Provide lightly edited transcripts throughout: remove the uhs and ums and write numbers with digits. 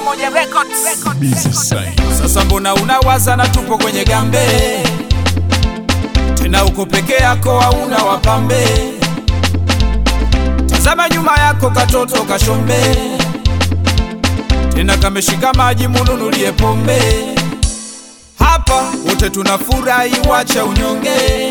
Pamoja Records. Busy Sign. Sasa mbona unawaza na tupo kwenye gambe, tena uko peke yako hauna wapambe? Tazama nyuma yako katoto kashombe, tena kameshika maji mununulie pombe. Hapa wote tunafurahi, wacha unyonge.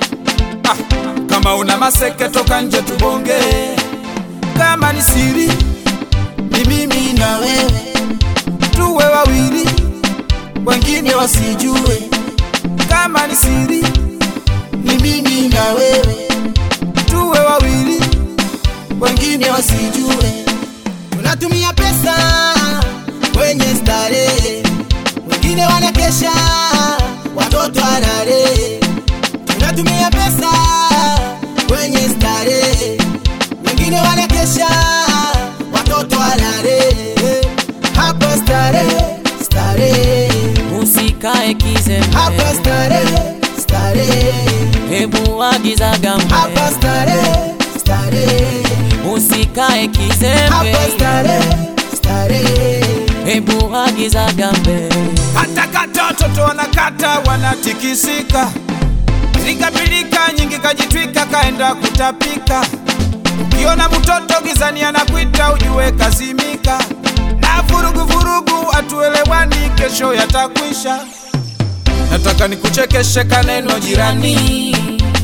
Kama una maseke toka nje tubonge. Kama ni siri ni mimi na wewe, tuwe wawili wengine wasijue. Kama ni siri ni mimi na wewe, tuwe wawili wengine wasijue. Tunatumia pesa kwenye starehe, wengine wanakesha watoto wanale. Tunatumia pesa kwenye starehe, wengine wanakesha watoto wanale. Hapa starehe, starehe, usikae kizembe. hapa starehe, starehe, Hebu agiza gambe. hapa starehe, starehe, Usikae kizembe. hapa starehe, starehe, Hebu agiza gambe. Hata kata watoto wanakata wanatikisika, pilika nyingi kajitwika kaenda kutapika. Ukiona mtoto gizani anakuita ujue kazimika. Na vurugu atuelewani, kesho yatakwisha. Nataka nikuchekeshe kaneno jirani,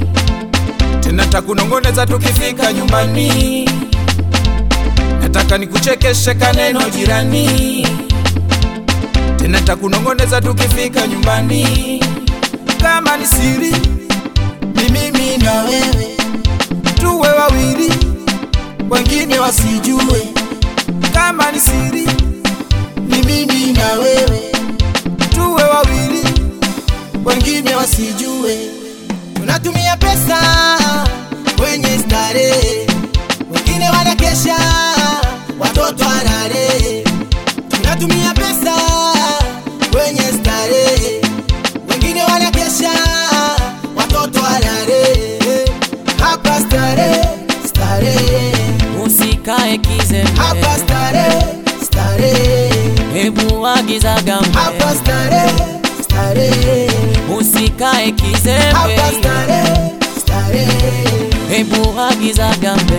tena takunongoneza tukifika nyumbani. Nataka nikuchekeshe kaneno jirani, tena takunongoneza tukifika nyumbani. Kama ni siri ni mimi na wewe, tuwe wawili wengine wasijue. Kama ni siri ni mimi na wewe, tuwe wawili wengine wasijue. Tunatumia pesa kwenye starehe, wengine wanakesha watoto wanale. Tunatumia pesa kwenye starehe, wengine wanakesha watoto wanale. Hapa starehe, starehe, Usikae kizembe. hapa starehe, starehe, Hebu agiza gambe. hapa starehe, starehe, Usikae kizembe. hapa starehe, starehe, Hebu agiza gambe.